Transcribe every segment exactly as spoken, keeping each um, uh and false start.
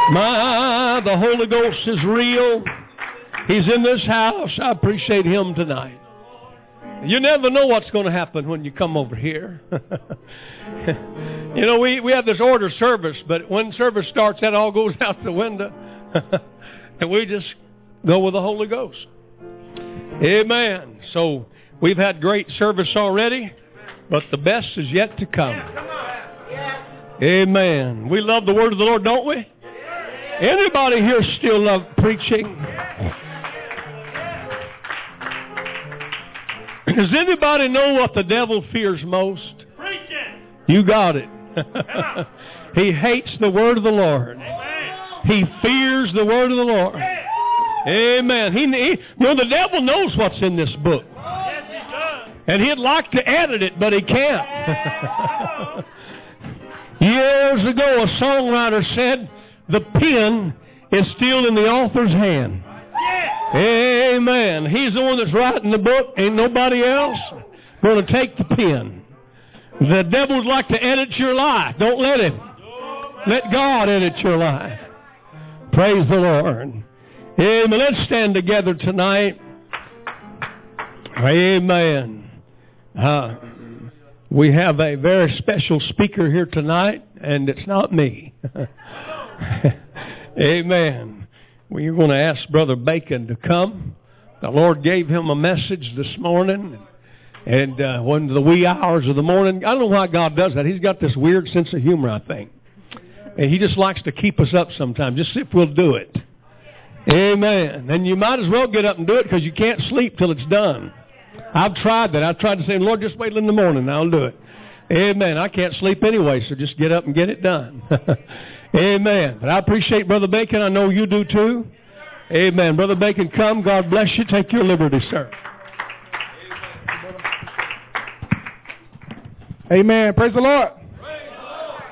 My, the Holy Ghost is real. He's in this house. I appreciate Him tonight. You never know what's going to happen when you come over here. You know, we, we have this order service, but when service starts, that all goes out the window. And we just go with the Holy Ghost. Amen. So we've had great service already, but the best is yet to come. Amen. We love the word of the Lord, don't we? Anybody here still love preaching? Does anybody know what the devil fears most? Preaching. You got it. He hates the word of the Lord. Amen. He fears the word of the Lord. Amen. He, he, you know, the devil knows what's in this book. Yes, he does. And he'd like to edit it, but he can't. Years ago, a songwriter said, the pen is still in the author's hand. Amen. He's the one that's writing the book. Ain't nobody else going to take the pen. The devil's like to edit your life. Don't let him. Let God edit your life. Praise the Lord. Amen. Let's stand together tonight. Amen. Uh, we have a very special speaker here tonight, and it's not me. Amen. We're going to ask Brother Bacon to come. The Lord gave him a message this morning. And uh, one of the wee hours of the morning, I don't know why God does that. He's got this weird sense of humor, I think. And He just likes to keep us up sometimes, just see if we'll do it. Amen. And you might as well get up and do it because you can't sleep till it's done. I've tried that. I've tried to say, Lord, just wait in the morning and I'll do it. Amen. I can't sleep anyway, so just get up and get it done. Amen. But I appreciate Brother Bacon. I know you do too. Amen. Brother Bacon, come. God bless you. Take your liberty, sir. Amen. Praise the Lord. Praise the Lord.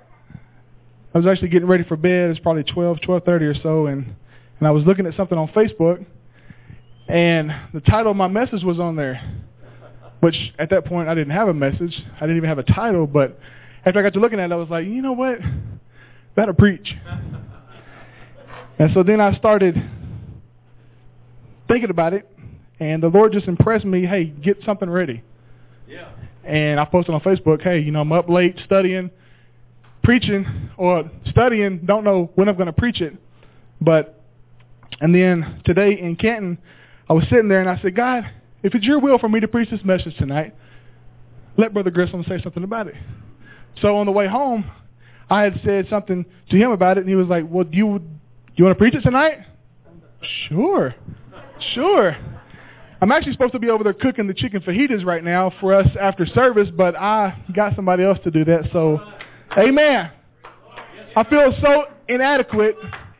I was actually getting ready for bed. It's probably twelve, twelve thirty or so, and, and I was looking at something on Facebook, and the title of my message was on there, which at that point I didn't have a message. I didn't even have a title, but after I got to looking at it, I was like, you know what? Better preach. And so then I started thinking about it, and the Lord just impressed me, hey, get something ready. Yeah. And I posted on Facebook, hey, you know, I'm up late studying, preaching, or studying, don't know when I'm going to preach it. But, and then today in Canton, I was sitting there and I said, God, if it's your will for me to preach this message tonight, let Brother Grissom say something about it. So on the way home, I had said something to him about it, and he was like, well, do you, you want to preach it tonight? Sure, sure. I'm actually supposed to be over there cooking the chicken fajitas right now for us after service, but I got somebody else to do that, so amen. I feel so inadequate.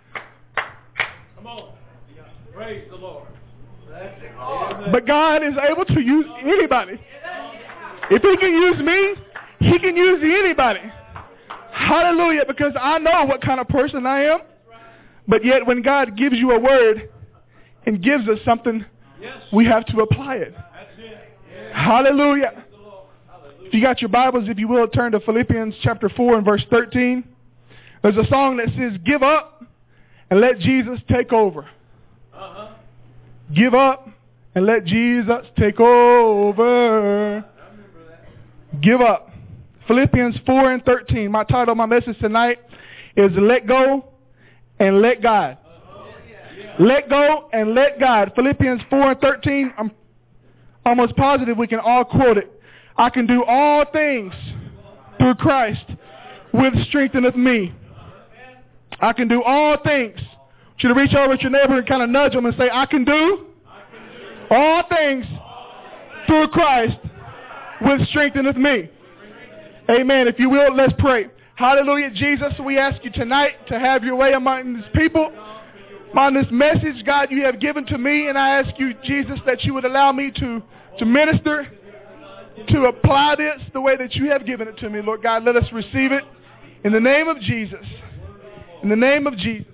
Come on. Praise the Lord. But God is able to use anybody. If He can use me, He can use anybody. Hallelujah, because I know what kind of person I am. But yet when God gives you a word and gives us something, we have to apply it. Hallelujah. If you got your Bibles, if you will, turn to Philippians chapter four and verse thirteen. There's a song that says, give up and let Jesus take over. Uh-huh. Give up and let Jesus take over. Give up. Philippians four and thirteen. My title of my message tonight is Let Go and Let God. Let go and let God. Philippians four and thirteen. I'm almost positive we can all quote it. I can do all things through Christ which strengtheneth me. I can do all things. I want you to reach over at your neighbor and kind of nudge them and say, I can do all things through Christ which strengtheneth me. Amen. If you will, let's pray. Hallelujah. Jesus, we ask you tonight to have your way among these people. On this message, God, you have given to me, and I ask you, Jesus, that you would allow me to, to minister, to apply this the way that you have given it to me. Lord God, let us receive it in the name of Jesus. In the name of Jesus.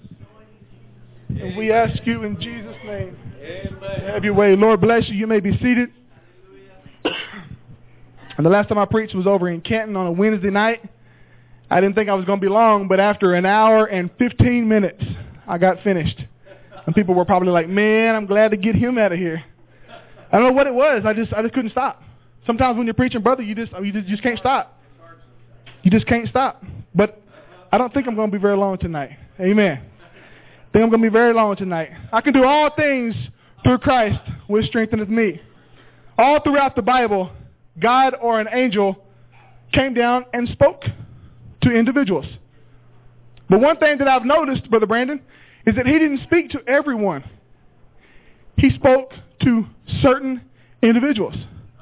And we ask you in Jesus' name, have your way. Lord bless you. You may be seated. And the last time I preached was over in Canton on a Wednesday night. I didn't think I was going to be long, but after an hour and fifteen minutes, I got finished. And people were probably like, man, I'm glad to get him out of here. I don't know what it was. I just I just couldn't stop. Sometimes when you're preaching, brother, you just you just, you just can't stop. You just can't stop. But I don't think I'm going to be very long tonight. Amen. I think I'm going to be very long tonight. I can do all things through Christ, which strengtheneth me. All throughout the Bible, God or an angel came down and spoke to individuals. But one thing that I've noticed, Brother Brandon, is that he didn't speak to everyone. He spoke to certain individuals.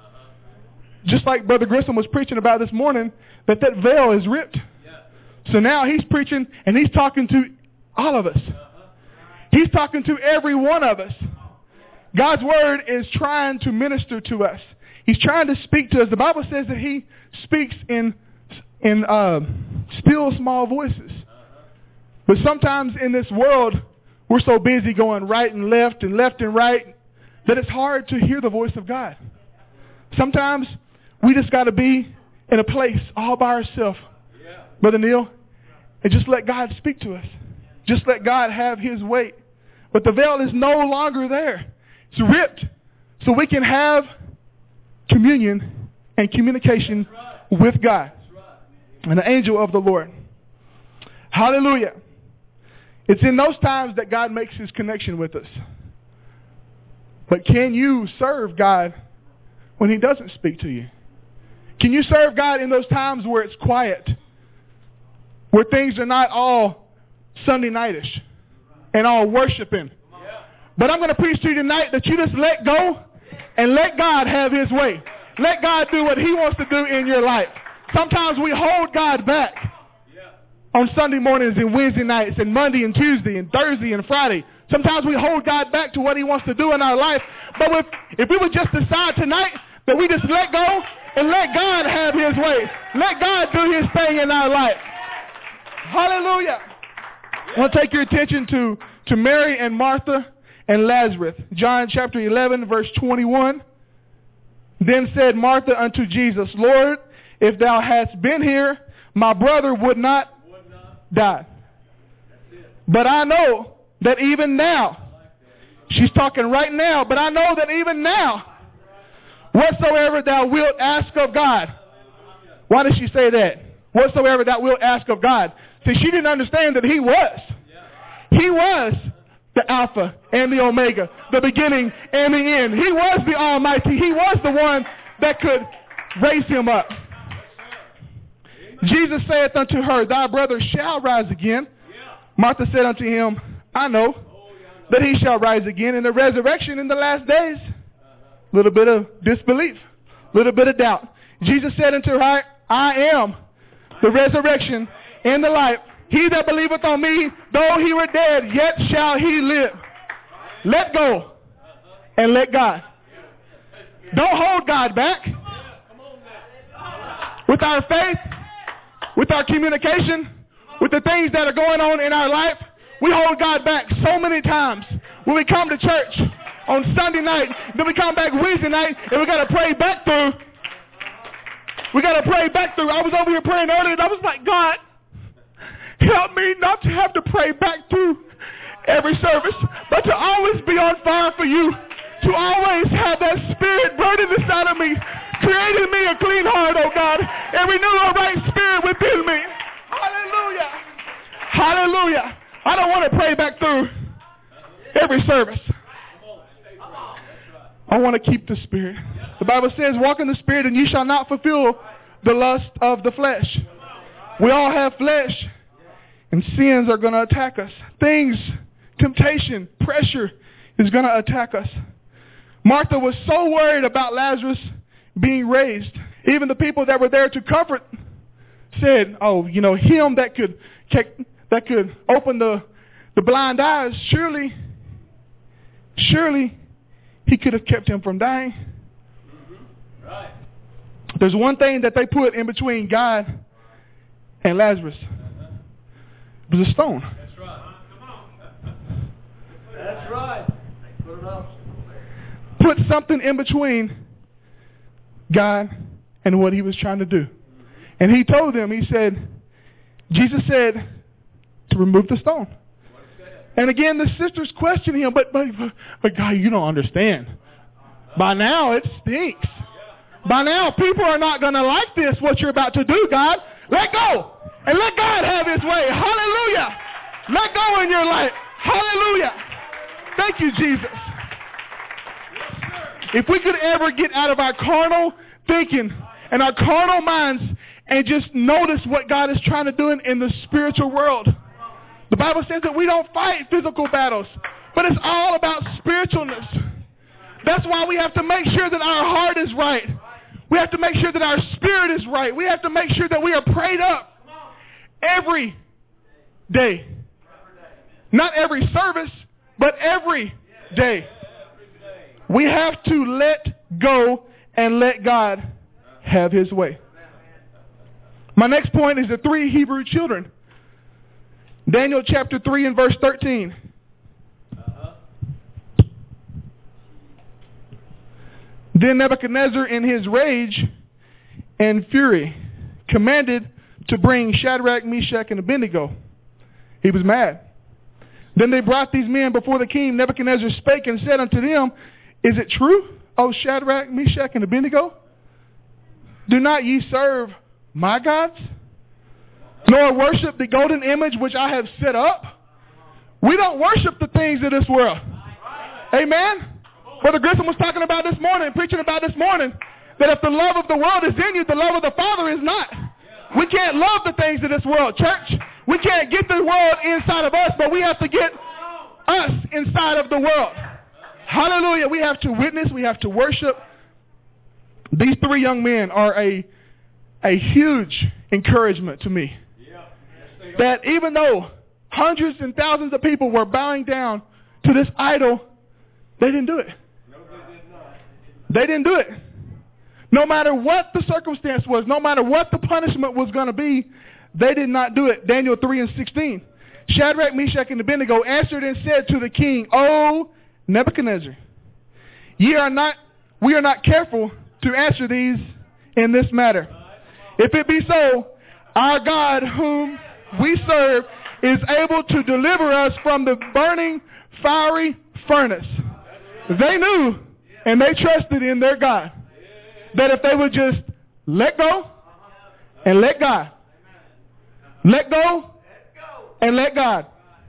Just like Brother Grissom was preaching about this morning, that that veil is ripped. So now he's preaching and he's talking to all of us. He's talking to every one of us. God's word is trying to minister to us. He's trying to speak to us. The Bible says that he speaks in in uh, still small voices. But sometimes in this world, we're so busy going right and left and left and right that it's hard to hear the voice of God. Sometimes we just got to be in a place all by ourselves, yeah. Brother Neil, and just let God speak to us. Just let God have his way. But the veil is no longer there. It's ripped so we can have communion and communication right. with God right. and the angel of the Lord. Hallelujah. It's in those times that God makes his connection with us. But can you serve God when he doesn't speak to you? Can you serve God in those times where it's quiet, where things are not all Sunday nightish and all worshiping? But I'm going to preach to you tonight that you just let go and let God have his way. Let God do what he wants to do in your life. Sometimes we hold God back on Sunday mornings and Wednesday nights and Monday and Tuesday and Thursday and Friday. Sometimes we hold God back to what he wants to do in our life. But if, if we would just decide tonight that we just let go and let God have his way. Let God do his thing in our life. Hallelujah. I want to take your attention to, to Mary and Martha and Lazarus. John chapter eleven, verse twenty-one. Then said Martha unto Jesus, Lord, if thou hadst been here, my brother would not, would not. die. But I know that even now, she's talking right now, but I know that even now, whatsoever thou wilt ask of God. Why did she say that? Whatsoever thou wilt ask of God. See, she didn't understand that he was. He was the Alpha and the Omega, the beginning and the end. He was the Almighty. He was the one that could raise him up. Jesus saith unto her, thy brother shall rise again. Martha said unto him, I know that he shall rise again in the resurrection in the last days. A little bit of disbelief, a little bit of doubt. Jesus said unto her, I am the resurrection and the life. He that believeth on me, though he were dead, yet shall he live. Let go and let God. Don't hold God back. With our faith, with our communication, with the things that are going on in our life, we hold God back so many times. When we come to church on Sunday night, then we come back Wednesday night, and we got to pray back through. We got to pray back through. I was over here praying earlier, and I was like, God, help me not to have to pray back through every service, but to always be on fire for you, to always have that spirit burning inside of me, creating me a clean heart, oh God, and renew a right spirit within me. Hallelujah. Hallelujah. I don't want to pray back through every service. I want to keep the spirit. The Bible says, walk in the spirit and you shall not fulfill the lust of the flesh. We all have flesh, and sins are going to attack us. Things, temptation, pressure is going to attack us. Martha was so worried about Lazarus being raised. Even the people that were there to comfort said, oh, you know, him that could that could open the, the blind eyes, surely, surely he could have kept him from dying. Mm-hmm. Right. There's one thing that they put in between God and Lazarus. Uh-huh. It was a stone. That's right. Come on. That's right. Put it up. Put something in between God and what he was trying to do. And he told them, he said, Jesus said to remove the stone. And again, the sisters question him, but, but, but God, you don't understand. By now, it stinks. By now, people are not going to like this, what you're about to do, God. Let go. And let God have his way. Hallelujah. Let go in your life. Hallelujah. Thank you, Jesus. If we could ever get out of our carnal thinking and our carnal minds and just notice what God is trying to do in, in the spiritual world. The Bible says that we don't fight physical battles, but it's all about spiritualness. That's why we have to make sure that our heart is right. We have to make sure that our spirit is right. We have to make sure that we are prayed up every day. Not every service, but every day. We have to let go and let God have his way. My next point is the three Hebrew children. Daniel chapter three and verse thirteen. Uh-huh. Then Nebuchadnezzar in his rage and fury commanded to bring Shadrach, Meshach, and Abednego. He was mad. Then they brought these men before the king. Nebuchadnezzar spake and said unto them, Is it true, O Shadrach, Meshach, and Abednego? Do not ye serve my gods, nor worship the golden image which I have set up? We don't worship the things of this world. Amen? Brother Grissom was talking about this morning, preaching about this morning, that if the love of the world is in you, the love of the Father is not. We can't love the things of this world, church. We can't get the world inside of us, but we have to get us inside of the world. Hallelujah. We have to witness. We have to worship. These three young men are a, a huge encouragement to me. That even though hundreds and thousands of people were bowing down to this idol, they didn't do it. They didn't do it. No matter what the circumstance was, no matter what the punishment was going to be, they did not do it. Daniel three and sixteen. Shadrach, Meshach, and Abednego answered and said to the king, O Nebuchadnezzar, ye are not, we are not careful to answer these in this matter. If it be so, our God whom we serve is able to deliver us from the burning fiery furnace. They knew and they trusted in their God that if they would just let go and let God, let go and let God.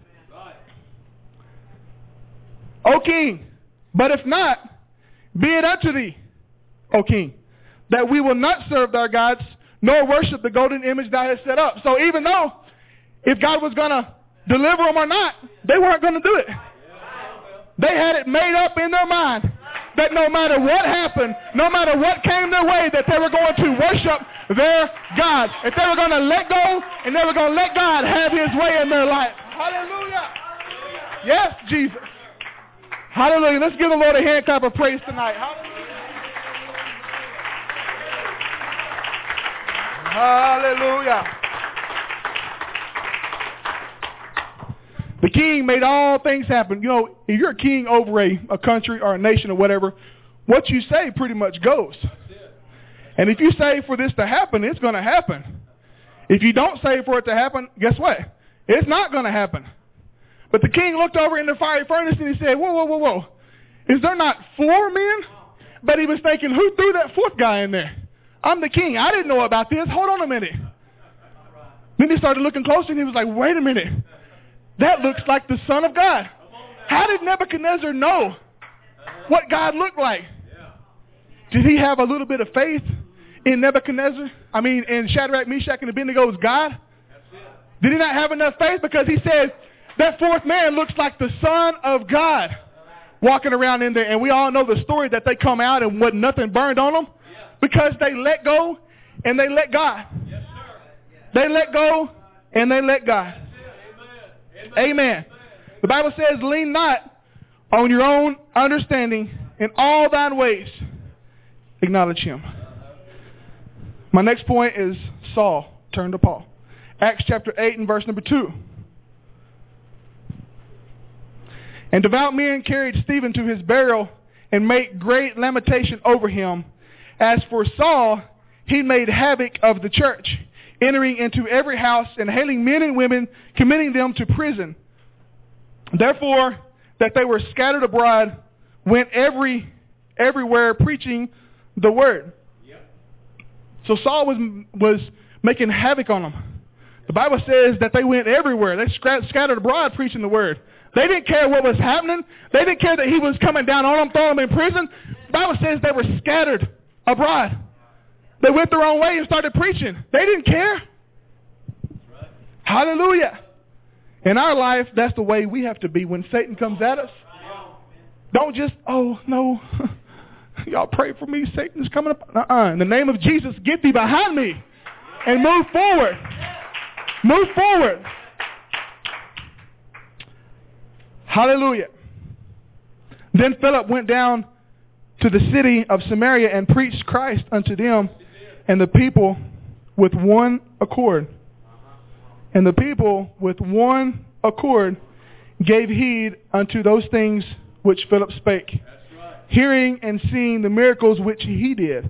O king, but if not, be it unto thee, O king, that we will not serve thy gods, nor worship the golden image thou hast set up. So even though if God was going to deliver them or not, they weren't going to do it. They had it made up in their mind that no matter what happened, no matter what came their way, that they were going to worship their God. If they were going to let go and they were going to let God have his way in their life. Hallelujah. Yes, Jesus. Hallelujah. Let's give the Lord a hand clap of praise tonight. Hallelujah. Hallelujah. The king made all things happen. You know, if you're a king over a, a country or a nation or whatever, what you say pretty much goes. And if you say for this to happen, it's going to happen. If you don't say for it to happen, guess what? It's not going to happen. But the king looked over in the fiery furnace and he said, whoa, whoa, whoa, whoa. Is there not four men? But he was thinking, who threw that fourth guy in there? I'm the king. I didn't know about this. Hold on a minute. Then he started looking closer and he was like, wait a minute. That looks like the Son of God. How did Nebuchadnezzar know what God looked like? Did he have a little bit of faith in Nebuchadnezzar? I mean, in Shadrach, Meshach, and Abednego's God? Did he not have enough faith? Because he said, that fourth man looks like the Son of God walking around in there. And we all know the story that they come out and what nothing burned on them. Because they let go and they let God. They let go and they let God. Amen. The Bible says, lean not on your own understanding, in all thine ways acknowledge him. My next point is Saul turned to Paul. Acts chapter eight and verse number two. And devout men carried Stephen to his burial and made great lamentation over him. As for Saul, he made havoc of the church, entering into every house and hailing men and women, committing them to prison. Therefore, that they were scattered abroad, went every everywhere preaching the word. Yep. So Saul was was making havoc on them. The Bible says that they went everywhere. They scattered abroad preaching the word. They didn't care what was happening. They didn't care that he was coming down on them, throwing them in prison. The Bible says they were scattered abroad. They went their own way and started preaching. They didn't care. Right. Hallelujah. In our life, that's the way we have to be when Satan comes at us. Don't just, oh, no, y'all pray for me. Satan's coming up. Uh-uh. In the name of Jesus, get thee behind me and move forward. Move forward. Hallelujah. Then Philip went down to the city of Samaria and preached Christ unto them and the people with one accord. And the people with one accord gave heed unto those things which Philip spake, right. Hearing and seeing the miracles which he did.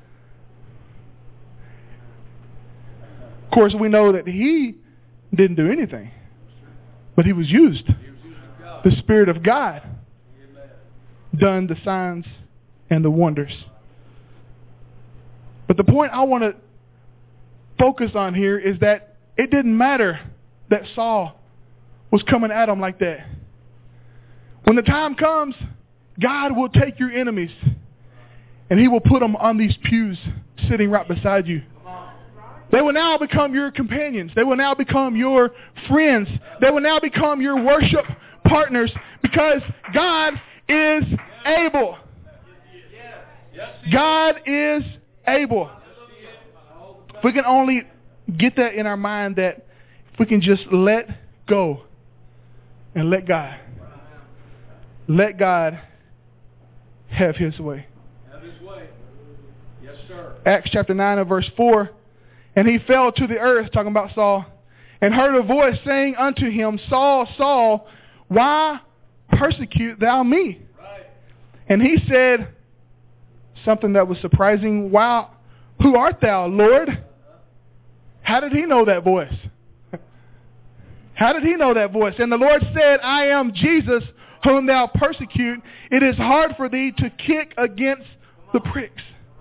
Of course, we know that he didn't do anything, but he was used. The Spirit of God done the signs and the wonders. But the point I want to focus on here is that it didn't matter that Saul was coming at him like that. When the time comes, God will take your enemies and he will put them on these pews sitting right beside you. They will now become your companions. They will now become your friends. They will now become your worship partners because God is able. God is able. If we can only get that in our mind, that if we can just let go and let God, let God have his way. Have his way. Yes, sir. Acts chapter nine and verse four. And he fell to the earth, talking about Saul, and heard a voice saying unto him, Saul, Saul, why persecute thou me? Right. And he said something that was surprising. Why, who art thou, Lord? How did he know that voice? How did he know that voice? And the Lord said, I am Jesus, whom thou persecute. It is hard for thee to kick against the pricks.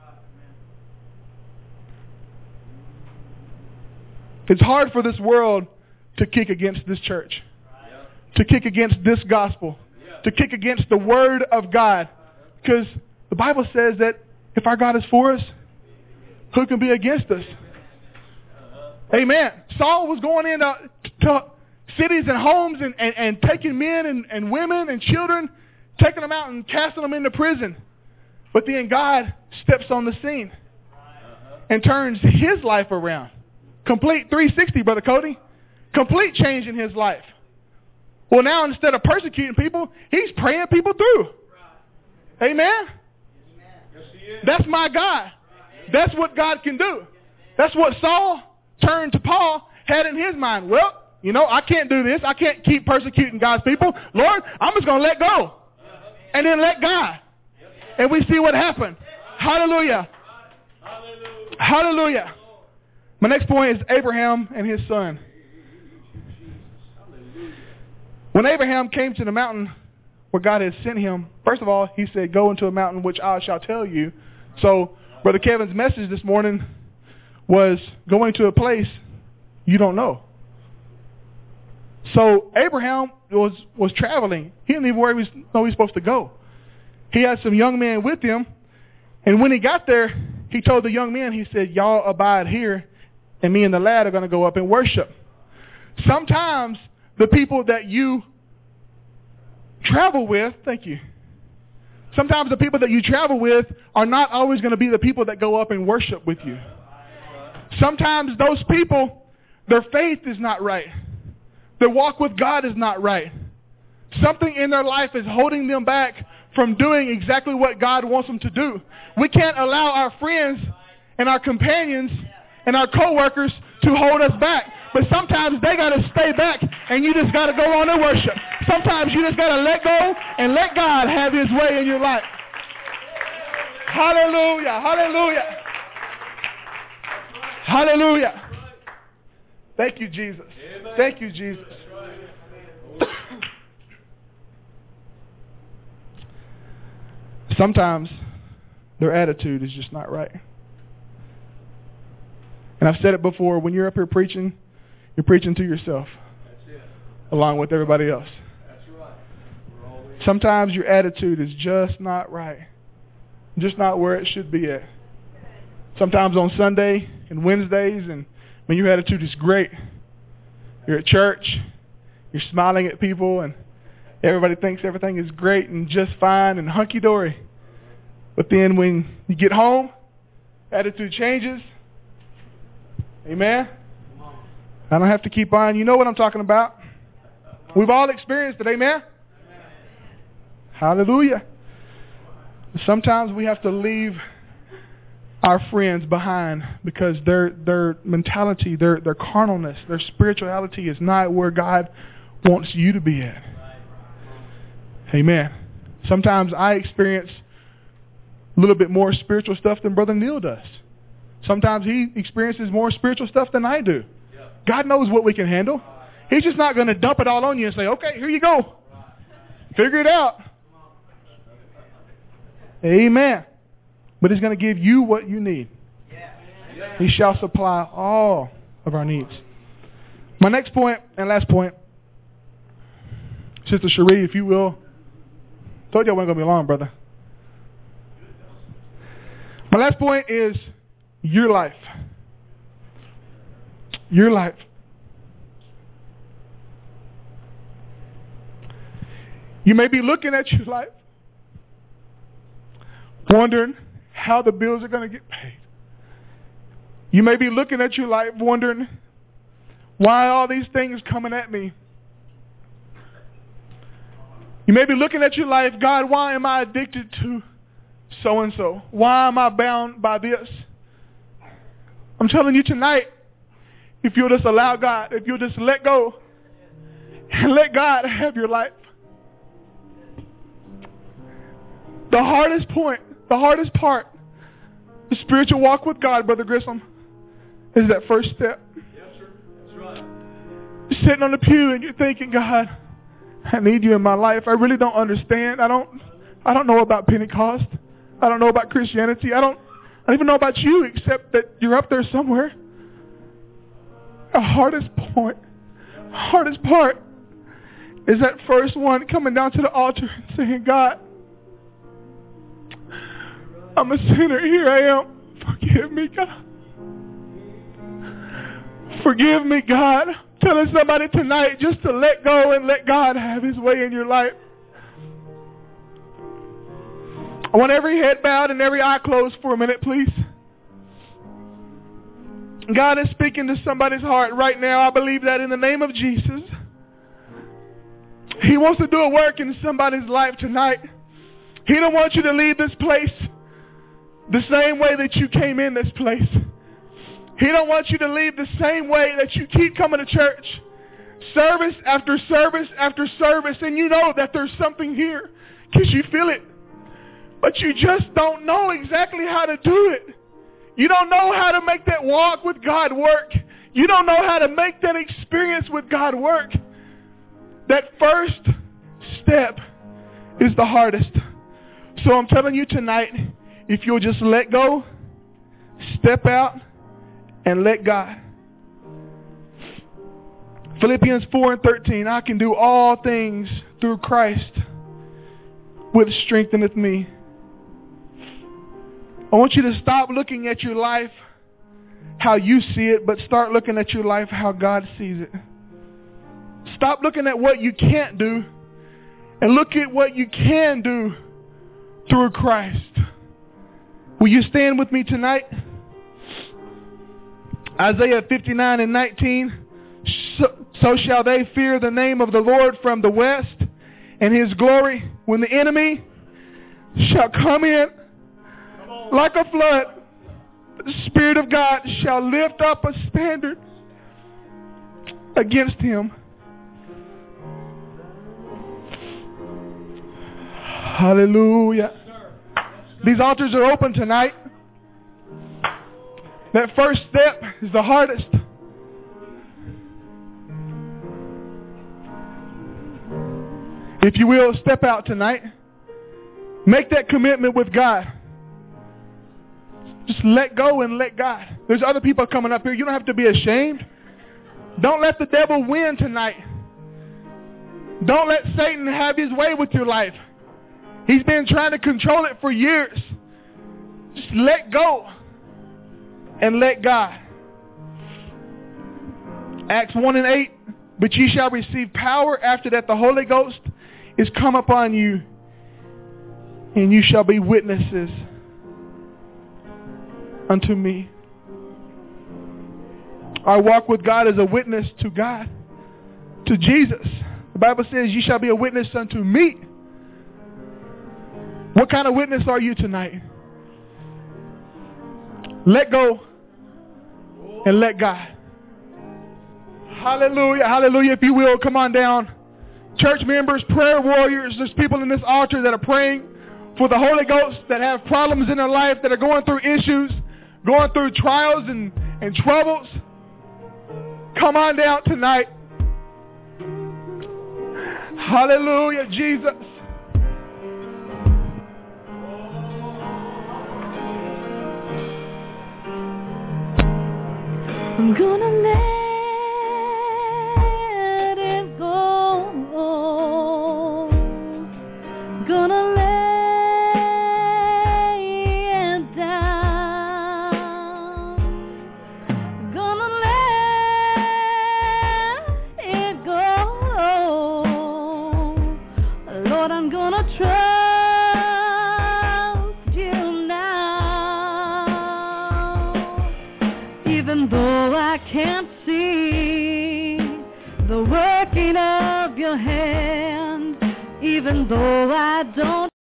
It's hard for this world to kick against this church, to kick against this gospel, to kick against the word of God. Because the Bible says that if our God is for us, who can be against us? Amen. Saul was going into to cities and homes and, and, and taking men and, and women and children, taking them out and casting them into prison. But then God steps on the scene and turns his life around. Complete three sixty, Brother Cody. Complete change in his life. Well, now instead of persecuting people, he's praying people through. Amen? That's my God. That's what God can do. That's what Saul turned to Paul had in his mind. Well, you know, I can't do this. I can't keep persecuting God's people. Lord, I'm just going to let go. And then let God. And we see what happened. Hallelujah. Hallelujah. My next point is Abraham and his son. When Abraham came to the mountain where God had sent him, first of all, he said, go into a mountain which I shall tell you. So, Brother Kevin's message this morning was going to a place you don't know. So, Abraham was, was traveling. He didn't even where he was, know he was supposed to go. He had some young men with him. And when he got there, he told the young men, he said, y'all abide here, and me and the lad are going to go up and worship. Sometimes the people that you travel with, thank you. Sometimes the people that you travel with are not always going to be the people that go up and worship with you. Sometimes those people, their faith is not right. Their walk with God is not right. Something in their life is holding them back from doing exactly what God wants them to do. We can't allow our friends and our companions and our co-workers to hold us back. But sometimes they got to stay back, and you just got to go on and worship. Sometimes you just got to let go and let God have his way in your life. Hallelujah, hallelujah, hallelujah. Thank you, Jesus. Thank you, Jesus. Sometimes their attitude is just not right. And I've said it before, when you're up here preaching, you're preaching to yourself along with everybody else. Sometimes your attitude is just not right. Just not where it should be at. Sometimes on Sunday and Wednesdays, and when your attitude is great, you're at church, you're smiling at people, and everybody thinks everything is great and just fine and hunky-dory. But then when you get home, attitude changes. Amen? I don't have to keep on. You know what I'm talking about. We've all experienced it. Amen? Hallelujah. Sometimes we have to leave our friends behind because their their mentality, their their carnalness, their spirituality is not where God wants you to be at. Amen. Sometimes I experience a little bit more spiritual stuff than Brother Neil does. Sometimes he experiences more spiritual stuff than I do. God knows what we can handle. He's just not going to dump it all on you and say, okay, here you go. Figure it out. Amen. But he's going to give you what you need. He shall supply all of our needs. My next point and last point, Sister Cherie, if you will. Told you I wasn't going to be long, brother. My last point is your life. Your life. You may be looking at your life, wondering how the bills are going to get paid. You may be looking at your life, wondering why all these things coming at me. You may be looking at your life, God, why am I addicted to so-and-so? Why am I bound by this? I'm telling you tonight, if you'll just allow God, if you'll just let go and let God have your life. The hardest point, the hardest part, the spiritual walk with God, Brother Grissom, is that first step. Yes, sir. That's right. You're sitting on the pew and you're thinking, God, I need you in my life. I really don't understand. I don't I don't know about Pentecost. I don't know about Christianity. I don't I don't even know about you except that you're up there somewhere. The hardest point, hardest part is that first one coming down to the altar and saying, God, I'm a sinner. Here I am. Forgive me, God. Forgive me, God. Telling somebody tonight just to let go and let God have his way in your life. I want every head bowed and every eye closed for a minute, please. God is speaking to somebody's heart right now. I believe that in the name of Jesus. He wants to do a work in somebody's life tonight. He don't want you to leave this place the same way that you came in this place. He don't want you to leave the same way that you keep coming to church. Service after service after service. And you know that there's something here because you feel it. But you just don't know exactly how to do it. You don't know how to make that walk with God work. You don't know how to make that experience with God work. That first step is the hardest. So I'm telling you tonight, if you'll just let go, step out, and let God. Philippians four and thirteen, I can do all things through Christ, which strengtheneth me. I want you to stop looking at your life how you see it, but start looking at your life how God sees it. Stop looking at what you can't do and look at what you can do through Christ. Will you stand with me tonight? Isaiah fifty-nine and nineteen, so, so shall they fear the name of the Lord from the west, and his glory when the enemy shall come in like a flood. The Spirit of God shall lift up a standard against him. Hallelujah. These altars are open tonight. That first step is the hardest. If you will, step out tonight. Make that commitment with God. Just let go and let God. There's other people coming up here. You don't have to be ashamed. Don't let the devil win tonight. Don't let Satan have his way with your life. He's been trying to control it for years. Just let go and let God. Acts one and eight, but ye shall receive power after that the Holy Ghost is come upon you, and you shall be witnesses unto me. Our walk with God is a witness to God, to Jesus. The Bible says, you shall be a witness unto me. What kind of witness are you tonight? Let go and let God. Hallelujah, hallelujah. If you will, come on down. Church members, prayer warriors, there's people in this altar that are praying for the Holy Ghost, that have problems in their life, that are going through issues, going through trials and, and troubles. Come on down tonight. Hallelujah, Jesus. I'm gonna let it go. Gonna lay it down. Gonna let it go. Lord, I'm gonna trust you now. Even though I can't see the working of your hand, even though I don't